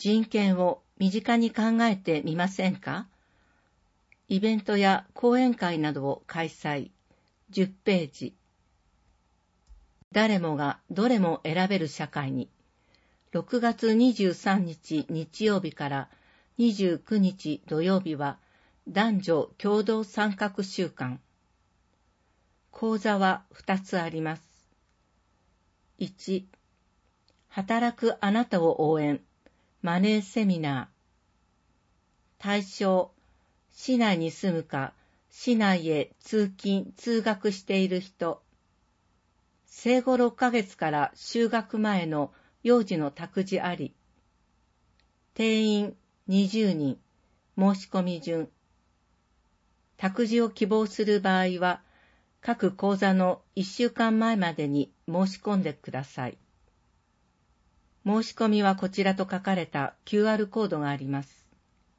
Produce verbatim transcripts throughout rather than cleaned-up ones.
人権を身近に考えてみませんか？イベントや講演会などを開催。じゅっページ。誰もがどれも選べる社会に。ろくがつにじゅうさんにち日曜日からにじゅうくにち土曜日は男女共同参画週間。講座はふたつあります。いち、働くあなたを応援、マネーセミナー。対象、市内に住むか、市内へ通勤・通学している人。生後ろっかげつから就学前の幼児の託児あり。定員にじゅうにん、申し込み順。託児を希望する場合は、各講座のいっしゅうかんまえまでに申し込んでください。申し込みはこちらと書かれた キューアール コードがあります。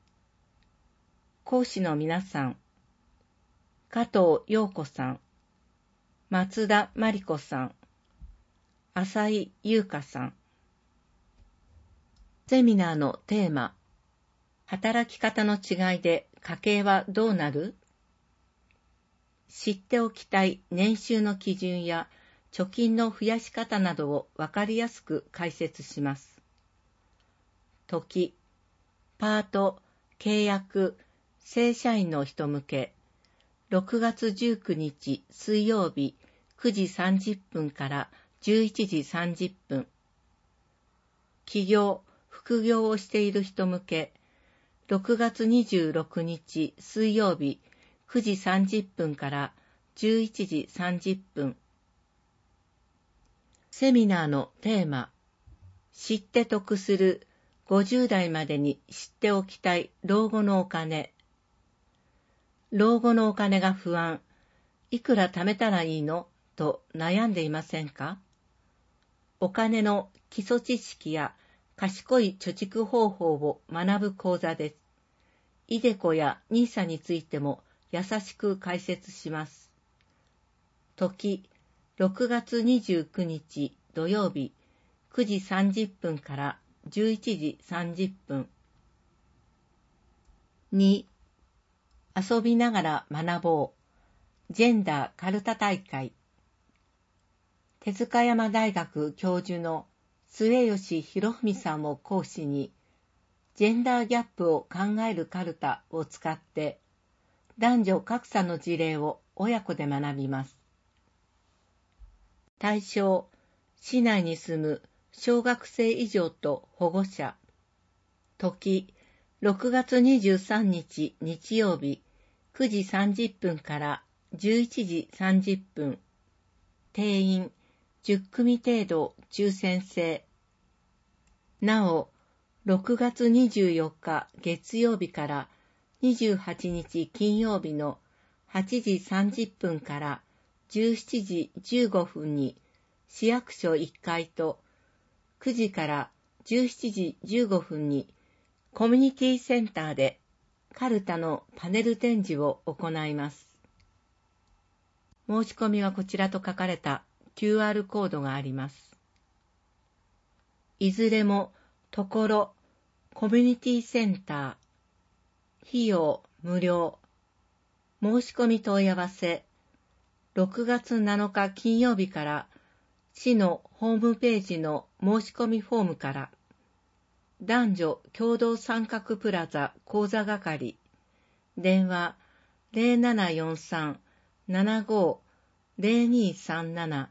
講師の皆さん、加藤陽子さん、松田真理子さん、浅井優香さん。セミナーのテーマ、働き方の違いで家計はどうなる？知っておきたい年収の基準や貯金の増やし方などをわかりやすく解説します。時、パート、契約、正社員の人向け、ろくがつじゅうくにち水曜日くじさんじゅっぷんからじゅういちじさんじゅっぷん。起業、副業をしている人向け、ろくがつにじゅうろくにち水曜日くじさんじゅっぷんからじゅういちじさんじゅっぷん。セミナーのテーマ、知って得するごじゅうだいまでに知っておきたい老後のお金。老後のお金が不安、いくら貯めたらいいのと悩んでいませんか？お金の基礎知識や賢い貯蓄方法を学ぶ講座です。イデコやニーサについても優しく解説します。時、ろくがつにじゅうくにち土曜日くじさんじゅっぷんからじゅういちじさんじゅっぷん。に、遊びながら学ぼう。ジェンダーカルタ大会。手塚山大学教授の末吉博文さんを講師に、ジェンダーギャップを考えるカルタを使って、男女格差の事例を親子で学びます。対象、市内に住む小学生以上と保護者。時、ろくがつにじゅうさんにち日曜日くじさんじゅっぷんからじゅういちじさんじゅっぷん。定員じゅっくみ程度抽選制。なお、ろくがつにじゅうよっか月曜日からにじゅうはちにち金曜日のはちじさんじゅっぷんからじゅうしちじじゅうごふんに市役所いっかいとくじからじゅうしちじじゅうごふんにコミュニティセンターでカルタのパネル展示を行います。申し込みはこちらと書かれた キューアール コードがあります。いずれもところコミュニティセンター、費用無料。申し込み問い合わせ、ろくがつなのか金曜日から市のホームページの申し込みフォームから、男女共同参画プラザ講座係、電話 ゼロななよんさん ななご ゼロにさんなな。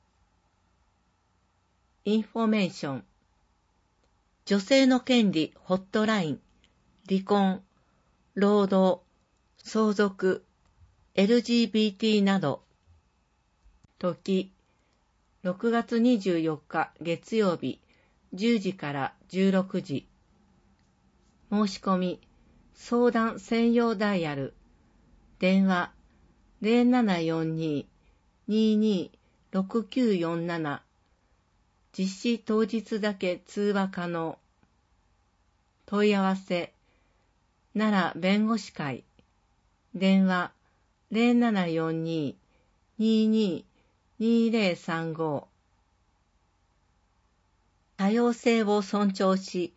インフォメーション。女性の権利ホットライン、離婚、労働、相続、エルジービーティー など。時、ろくがつにじゅうよっか月曜日じゅうじからじゅうろくじ。申し込み、相談専用ダイヤル、電話 ゼロななよんに にーにーろくきゅうよんなな。実施当日だけ通話可能。問い合わせ、奈良弁護士会、電話 ゼロななよんに にーにーにーゼロさんご。多様性を尊重し、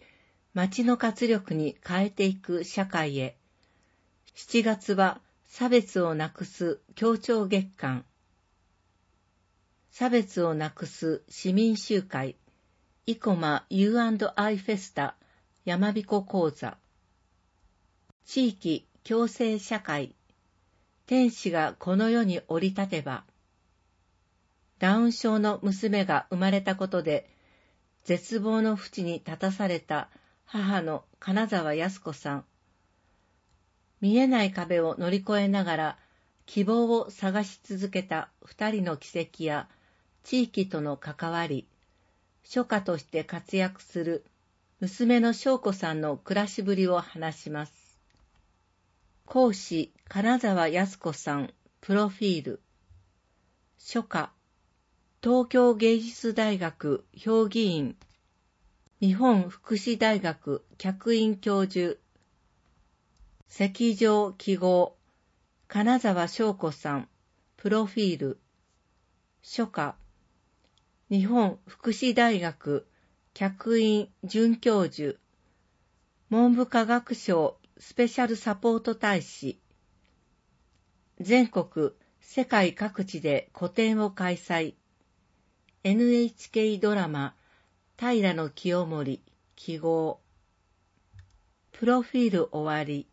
町の活力に変えていく社会へ。しちがつは差別をなくす協調月間。差別をなくす市民集会、生駒 ユーアンドアイ フェスタ山彦講座。地域共生社会、天使がこの世に降り立てば。ダウン症の娘が生まれたことで、絶望の淵に立たされた母の金沢靖子さん。見えない壁を乗り越えながら希望を探し続けた二人の奇跡や地域との関わり、書家として活躍する娘の翔子さんの暮らしぶりを話します。講師金沢靖子さん、プロフィール。書家、東京芸術大学評議員、日本福祉大学客員教授、石上記号、金沢翔子さん、プロフィール。書家、日本福祉大学客員准教授、文部科学省スペシャルサポート大使。全国、世界各地で個展を開催。エヌエイチケー ドラマ、平清盛、記号。プロフィール終わり。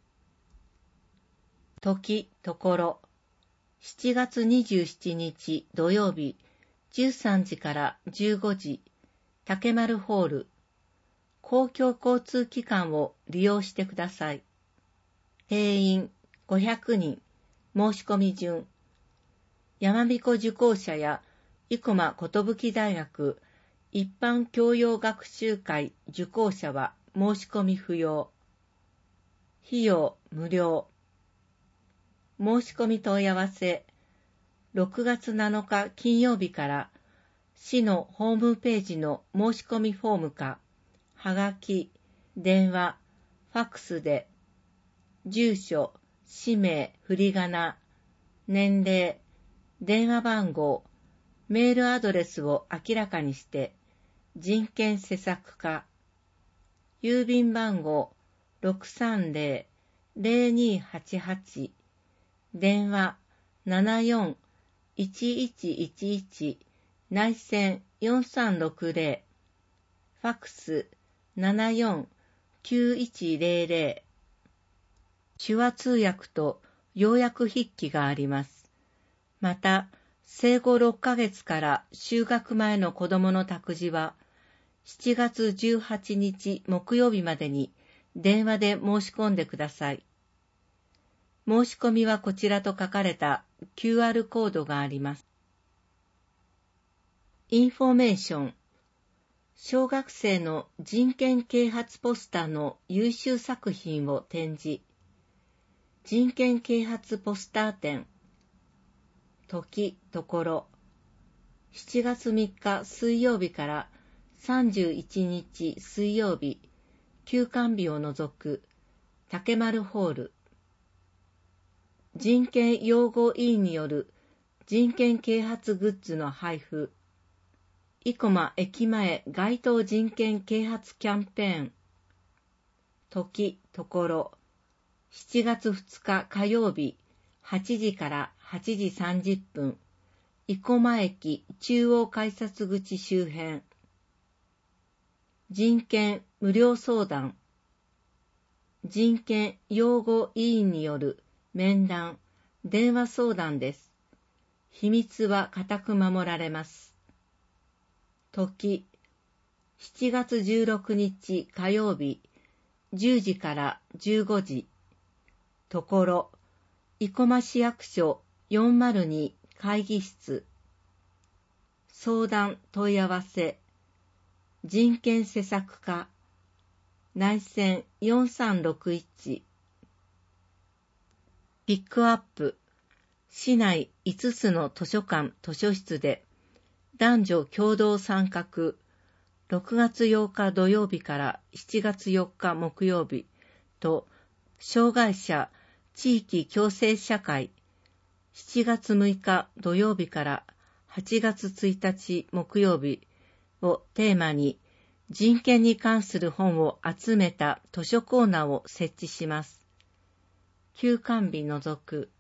時、ところ。しちがつにじゅうしちにち土曜日、じゅうさんじからじゅうごじ、竹丸ホール。公共交通機関を利用してください。定員ごひゃくにん、申し込み順。山彦受講者や生駒寿大学一般教養学習会受講者は申し込み不要。費用無料。申し込み問い合わせ、ろくがつなのか金曜日から市のホームページの申し込みフォームか、はがき、電話、ファックスで、住所、氏名、振り仮名、年齢、電話番号、メールアドレスを明らかにして、人権施策課、郵便番号 ろくさんぜろ ぜろにはちはち、電話 ななよん いちいちいちいち 内線よんさんろくぜろ、ファックス ななよん きゅういちぜろぜろ。手話通訳と要約筆記があります。また、生後ろっかげつから就学前の子どもの託児は、しちがつじゅうはちにち木曜日までに電話で申し込んでください。申し込みはこちらと書かれた キューアール コードがあります。インフォメーション。小学生の人権啓発ポスターの優秀作品を展示。人権啓発ポスター展。時、ところ。しちがつみっか水曜日からさんじゅういちにち水曜日、休館日を除く、竹丸ホール。人権擁護委員による人権啓発グッズの配布。生駒駅前街頭人権啓発キャンペーン。時、ところ。しちがつふつか火曜日、はちじからはちじさんじゅっぷん、生駒駅中央改札口周辺。人権無料相談。人権擁護委員による面談、電話相談です。秘密は固く守られます。時、しちがつじゅうろくにち火曜日、じゅうじからじゅうごじ。ところ、生駒市役所よんまるに会議室。相談問い合わせ。人権施策課。内線よんさんろくいち。ピックアップ。市内いつつの図書館・図書室で男女共同参画。ろくがつようか土曜日からしちがつよっか木曜日と、障害者地域共生社会。しちがつむいか土曜日からはちがつついたち木曜日をテーマに、 人権に関する本を集めた図書コーナーを設置します。休館日除く。